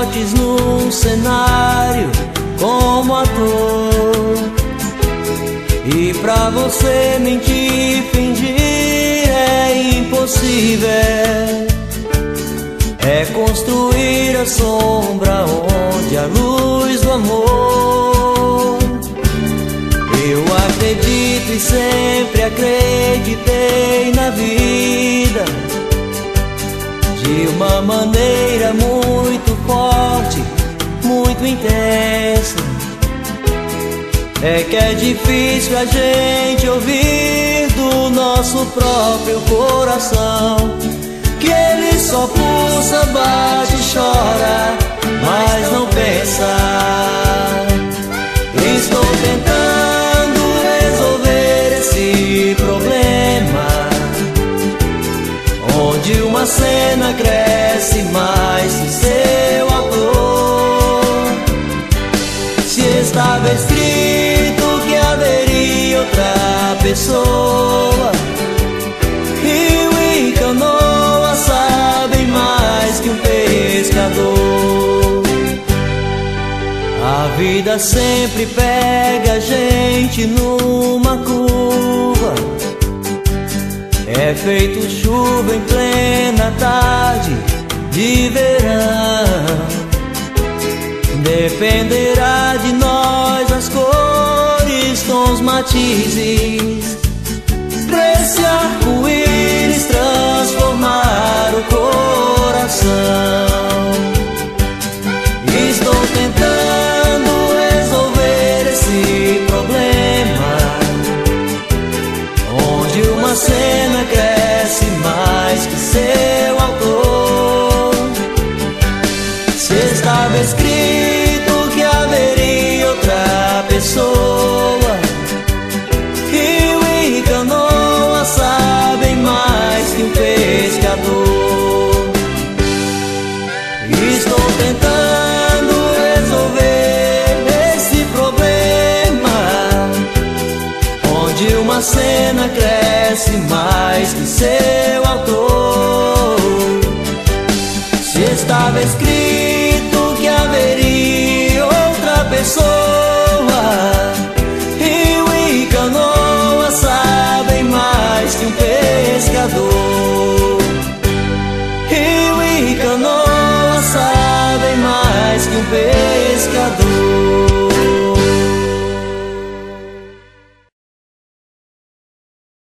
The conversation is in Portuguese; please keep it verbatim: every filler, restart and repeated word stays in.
noites num cenário como ator. E pra você mentir, fingir é impossível. É construir a sombra onde a luz do amor. Eu acredito e sempre acreditei na vida de uma maneira muito forte, muito intensa. É que é difícil a gente ouvir do nosso próprio coração que ele só pulsa, bate e chora, mas não pensa. Estou tentando resolver esse problema, onde uma cena cresce mais que seu autor. Se estava escrito que haveria outra pessoa, rio e canoa sabem mais que um pescador. A vida sempre pega a gente numa curva. É feito chuva em plena tarde de verão. Dependerá de nós as cores, tons, matizes, pra esse arco-íris transformar o coração. Estou tentando resolver esse problema, onde uma cena cresce mais que seu autor. Se estava escrito que haveria outra pessoa, rio e canoa sabem mais que um pescador. Estou tentando resolver esse problema, onde uma cena cresce mais que seu autor. Se estava escrito